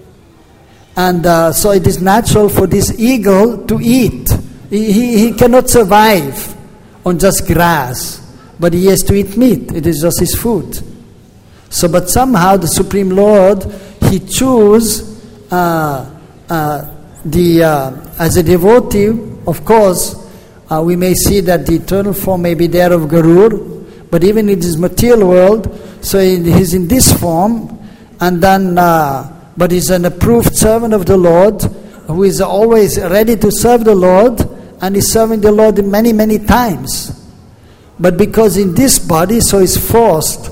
And uh, so it is natural for this eagle to eat. He, he, he cannot survive on just grass, but he has to eat meat. It is just his food. So, but somehow the Supreme Lord, He chose uh, uh, the uh, as a devotee. Of course, uh, we may see that the eternal form may be there of Garur, but even in this material world, so he's in this form, and then, uh, but he's an approved servant of the Lord, who is always ready to serve the Lord, and is serving the Lord many, many times. But because in this body, so he's forced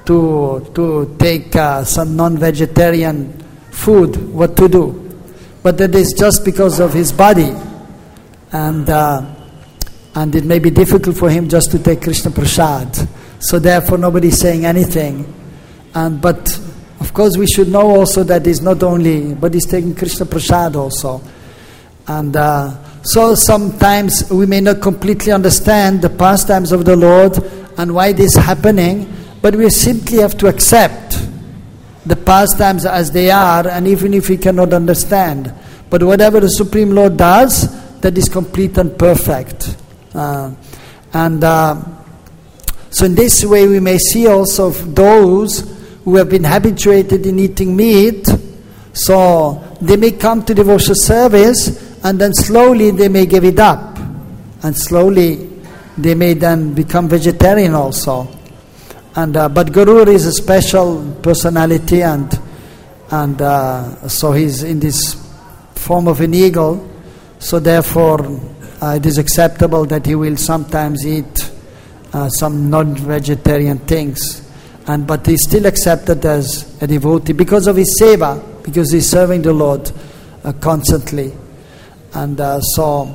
to to take uh, some non-vegetarian food, what to do? But that is just because of his body, and uh, and it may be difficult for him just to take Krishna Prasad. So therefore, nobody is saying anything. And but of course, we should know also that it's not only, but he's taking Krishna Prasad also. And uh, so sometimes we may not completely understand the pastimes of the Lord and why this is happening, but we simply have to accept the pastimes as they are, and even if we cannot understand. But whatever the Supreme Lord does, that is complete and perfect. Uh, and uh, so in this way we may see also those who have been habituated in eating meat, so they may come to devotional service, and then slowly they may give it up, and slowly they may then become vegetarian also. And uh, but Garur is a special personality, and and uh, so he's in this form of an eagle. So therefore, uh, it is acceptable that he will sometimes eat uh, some non-vegetarian things, and but he's still accepted as a devotee because of his seva, because he's serving the Lord uh, constantly. And uh, so,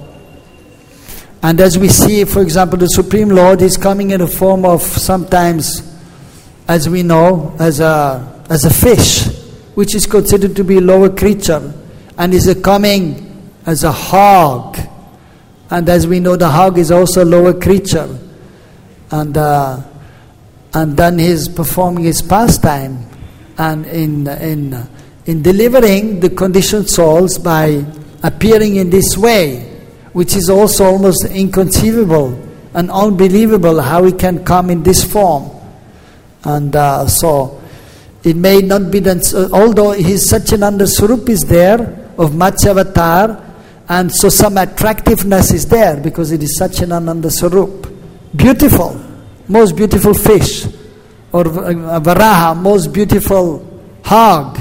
and as we see, for example, the Supreme Lord is coming in the form of sometimes, as we know, as a as a fish, which is considered to be a lower creature, and is a coming as a hog, and as we know, the hog is also a lower creature, and uh, and then he's performing his pastime, and in in in delivering the conditioned souls by appearing in this way, which is also almost inconceivable and unbelievable how he can come in this form. And uh, so it may not be that, uh, although his Satchidananda Swarup is there of Matsya Avatar, and so some attractiveness is there because it is Satchidananda Swarup. Beautiful, most beautiful fish, or uh, Varaha, most beautiful hog.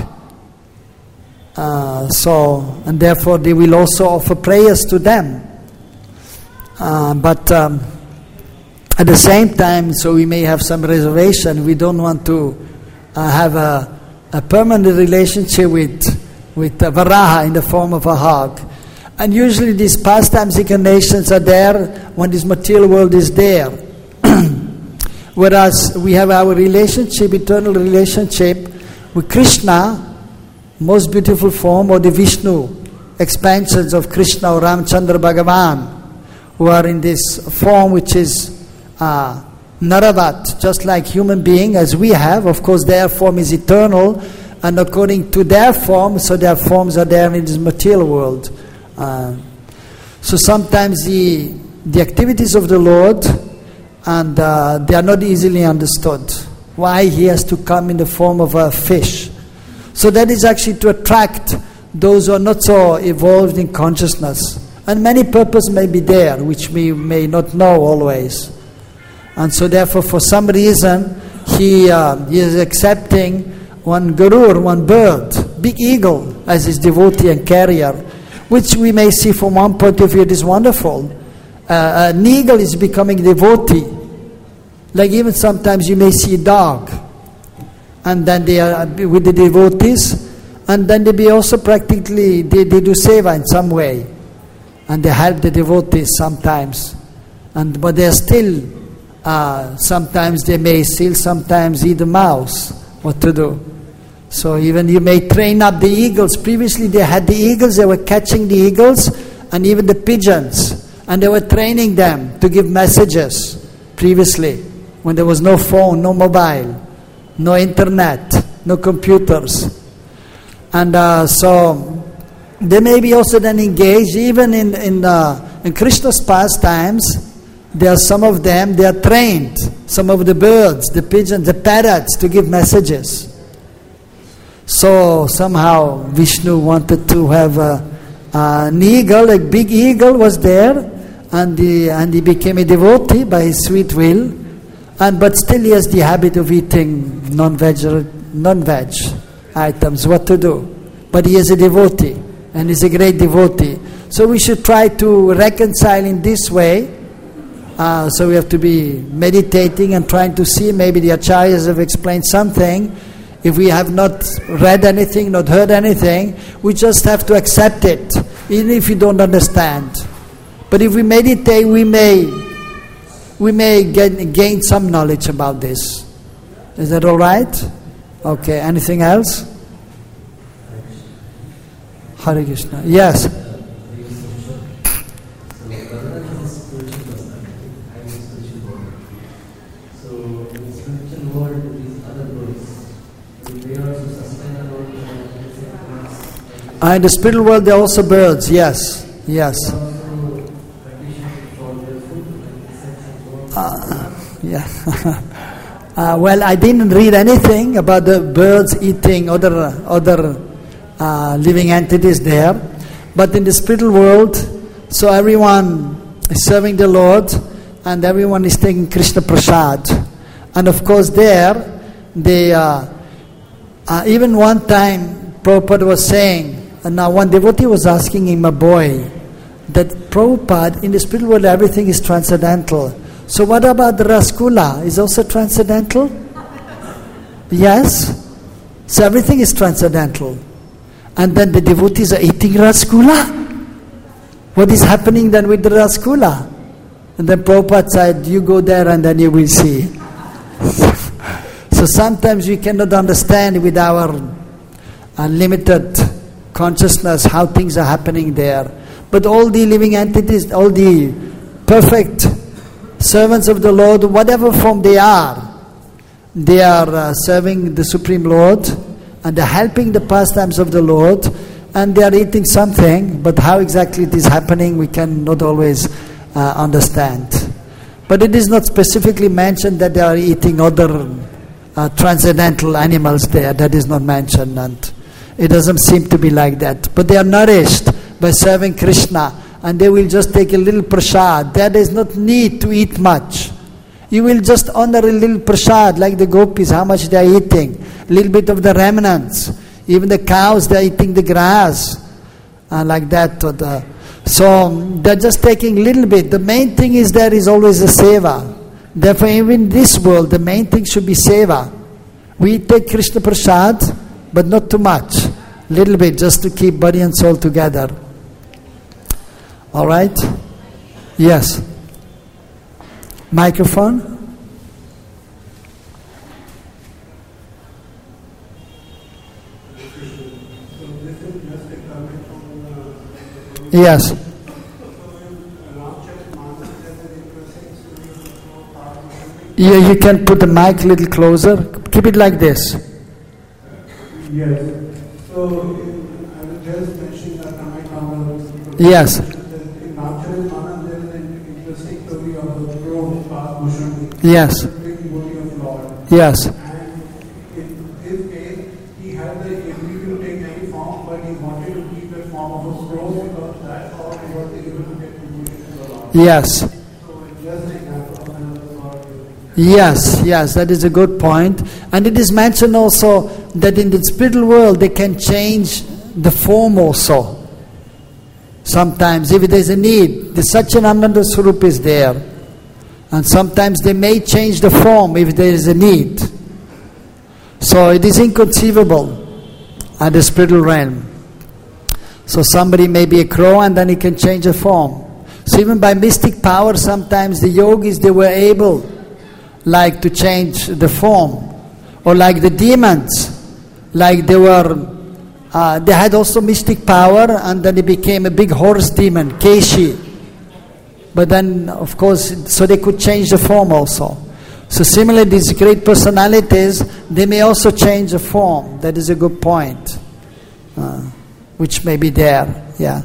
Uh, so, and therefore they will also offer prayers to them. Uh, but um, at the same time, so we may have some reservation. We don't want to uh, have a, a permanent relationship with with a Varaha in the form of a hog. And usually these pastimes, incarnations are there when this material world is there. Whereas we have our relationship, eternal relationship with Krishna, most beautiful form, or the Vishnu expansions of Krishna or Ramchandra Bhagavan, who are in this form which is uh, Naravat, just like human being as we have. Of course their form is eternal, and according to their form, so their forms are there in this material world. Uh, so sometimes the the activities of the Lord, and uh, they are not easily understood. Why he has to come in the form of a fish? So that is actually to attract those who are not so evolved in consciousness. And many purposes may be there, which we may not know always. And so therefore, for some reason, he, uh, he is accepting one Garur, one bird, big eagle, as his devotee and carrier, which we may see from one point of view, it is wonderful. Uh, an eagle is becoming devotee. Like even sometimes you may see a dog, and then they are with the devotees, and then they be also practically, they, they do seva in some way, and they help the devotees sometimes, and but they are still, uh, sometimes they may still sometimes eat the mouse, what to do. So even you may train up the eagles. Previously they had the eagles, they were catching the eagles, and even the pigeons, and they were training them to give messages previously, when there was no phone, no mobile, no internet, no computers. And uh, so they may be also then engaged even in in, uh, in Krishna's pastimes. There are some of them, they are trained, some of the birds, the pigeons, the parrots, to give messages. So somehow Vishnu wanted to have a, uh, an eagle, a big eagle was there, and he, and he became a devotee by his sweet will. And but still he has the habit of eating non-veg, non-veg items. What to do? But he is a devotee, and is a great devotee. So we should try to reconcile in this way Uh, so we have to be meditating and trying to see, maybe the acharyas have explained something. If we have not read anything, not heard anything, we just have to accept it, even if we don't understand. But if we meditate, we may we may gain, gain some knowledge about this. Is that all right? Okay, anything else? Hare Krishna. Yes. Uh, in the spiritual world, there are also birds. Yes, yes. Uh, yeah. uh, well, I didn't read anything about the birds eating other other uh, living entities there, but in the spiritual world, so everyone is serving the Lord, and everyone is taking Krishna Prasad, and of course there, they uh, uh, even one time Prabhupada was saying. And now one devotee was asking him, a boy, that Prabhupada, in the spiritual world everything is transcendental. So what about the Rasgulla? Is also transcendental? Yes? So everything is transcendental. And then the devotees are eating Rasgulla? What is happening then with the Rasgulla? And then Prabhupada said, you go there and then you will see. So sometimes we cannot understand with our uh, limited consciousness how things are happening there. But all the living entities, all the perfect servants of the Lord, whatever form they are, they are uh, serving the Supreme Lord and they're helping the pastimes of the Lord, and they are eating something, but how exactly it is happening we cannot always uh, understand. But it is not specifically mentioned that they are eating other uh, transcendental animals there. That is not mentioned, and it doesn't seem to be like that. But they are nourished by serving Krishna, and they will just take a little prasad. There is not need to eat much. You will just honor a little prasad, like the gopis, how much they are eating. A little bit of the remnants. Even the cows, they are eating the grass. Uh, like that. Or the, so, they're just taking a little bit. The main thing is there is always a seva. Therefore, even in this world, the main thing should be seva. We take Krishna prasad, but not too much. Little bit, just to keep body and soul together. All right? Yes. Microphone? Yes. Yeah, you can put the mic a little closer. Keep it like this. Yes. So, I was just mentioning that Ramai Yes. In Ramcharitmanas, there is an interesting story of the crow, Bhushan. Yes. The devotee of Lord. Yes. And in his case, he had the ability to take any form, but he wanted to keep the form of a crow because that's how he was able to get devotion to the Lord. Yes. So, it's just an example of another Lord. Yes, yes, that is a good point. And it is mentioned also that in the spiritual world they can change the form also. Sometimes if there is a need, the Satchidananda Swarup is there. And sometimes they may change the form if there is a need. So it is inconceivable at the spiritual realm. So somebody may be a crow and then he can change the form. So even by mystic power sometimes the yogis, they were able like to change the form. Or like the demons, like they were, uh, they had also mystic power and then they became a big horse demon, Keshi. But then, of course, so they could change the form also. So similarly, these great personalities, they may also change the form. That is a good point, uh, which may be there, yeah.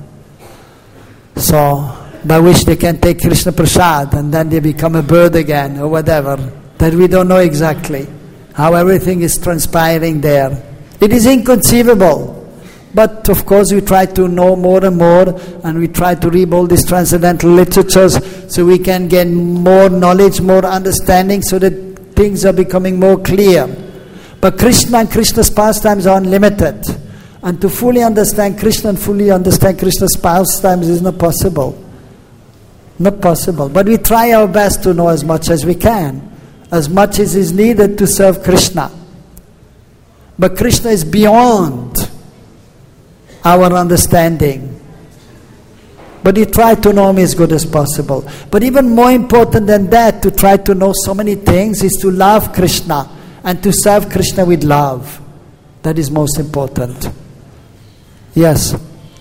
So, by which they can take Krishna Prasad and then they become a bird again or whatever. That we don't know exactly how everything is transpiring there. It is inconceivable. But of course we try to know more and more, and we try to read all these transcendental literatures so we can gain more knowledge, more understanding, so that things are becoming more clear. But Krishna and Krishna's pastimes are unlimited. And to fully understand Krishna and fully understand Krishna's pastimes is not possible. Not possible. But we try our best to know as much as we can, as much as is needed to serve Krishna. But Krishna is beyond our understanding. But we try to know Him as good as possible. But even more important than that, to try to know so many things, is to love Krishna and to serve Krishna with love. That is most important. Yes.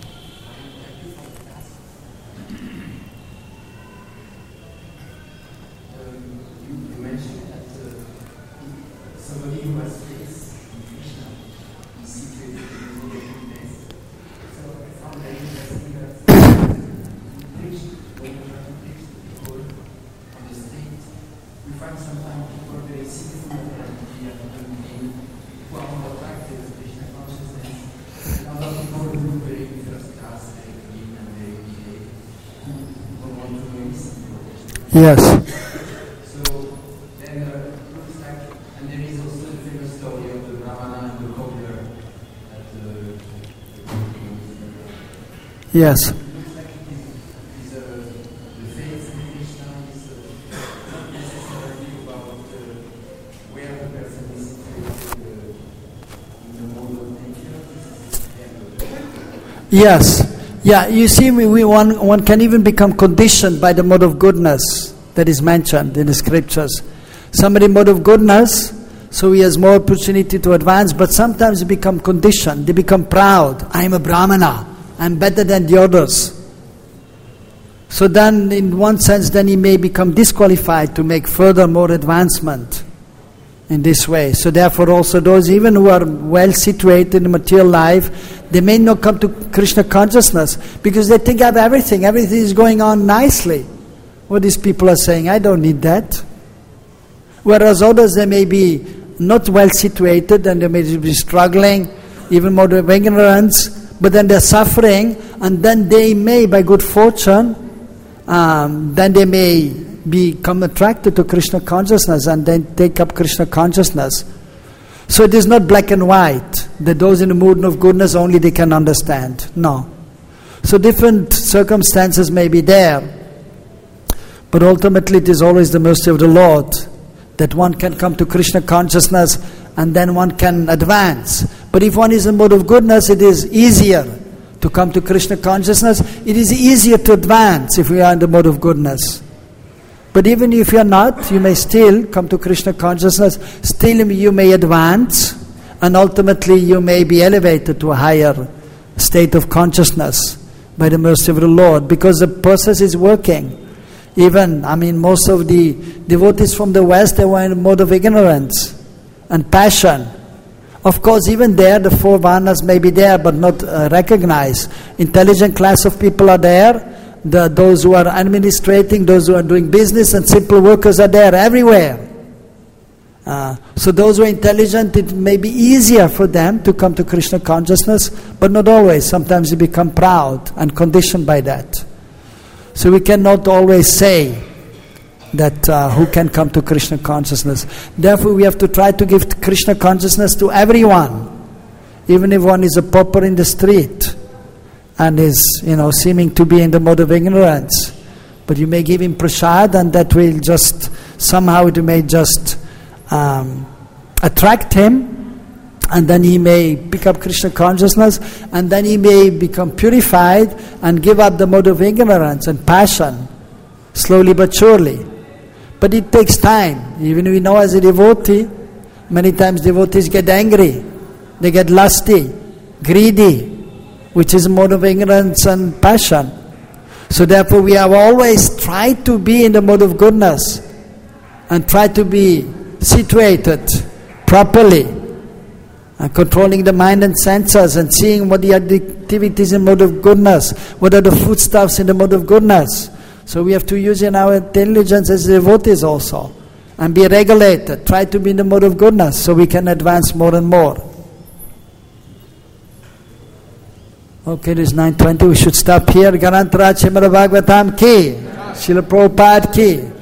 Yes. So then uh, looks like, and there is also the famous story of the Brahmana and the cobbler at the. Yes. It looks like it is, is uh, the faith in Krishna is uh, not necessarily about uh, where the person is situated uh, in the mode of nature. Yes. Yeah, you see, we, we one, one can even become conditioned by the mode of goodness that is mentioned in the scriptures. Somebody mode of goodness, so he has more opportunity to advance, but sometimes they become conditioned, they become proud. I am a Brahmana, I am better than the others. So then, in one sense, then he may become disqualified to make further more advancement in this way. So therefore also those even who are well situated in the material life, they may not come to Krishna consciousness because they think of everything. Everything is going on nicely. What these people are saying, I don't need that. Whereas others, they may be not well situated and they may be struggling, even more of ignorance, but then they're suffering, and then they may, by good fortune, um, then they may become attracted to Krishna consciousness and then take up Krishna consciousness. So it is not black and white, that those in the mood of goodness only they can understand. No. So different circumstances may be there, but ultimately it is always the mercy of the Lord that one can come to Krishna consciousness and then one can advance. But if one is in the mode of goodness, it is easier to come to Krishna consciousness. It is easier to advance if we are in the mode of goodness. But even if you are not, you may still come to Krishna consciousness, still you may advance, and ultimately you may be elevated to a higher state of consciousness by the mercy of the Lord, because the process is working. Even, I mean, most of the devotees from the West, they were in a mode of ignorance and passion. Of course, even there, the four varnas may be there, but not uh, recognized. Intelligent class of people are there. The, those who are administrating, those who are doing business, and simple workers are there everywhere. Uh, so those who are intelligent, it may be easier for them to come to Krishna consciousness, but not always. Sometimes they become proud and conditioned by that. So we cannot always say that uh, who can come to Krishna consciousness. Therefore we have to try to give Krishna consciousness to everyone, even if one is a pauper in the street and is, you know, seeming to be in the mode of ignorance. But you may give him prasad, and that will just, somehow it may just um, attract him, and then he may pick up Krishna consciousness, and then he may become purified and give up the mode of ignorance and passion, slowly but surely. But it takes time. Even we know as a devotee, many times devotees get angry, they get lusty, greedy, which is a mode of ignorance and passion. So therefore we have always tried to be in the mode of goodness and try to be situated properly, and controlling the mind and senses and seeing what the activities in mode of goodness, what are the foodstuffs in the mode of goodness. So we have to use in our intelligence as devotees also, and be regulated, try to be in the mode of goodness so we can advance more and more. Okay, it is nine twenty, we should stop here. Garantara Chimara Bhagavatam ki, Srila Prabhupada ki.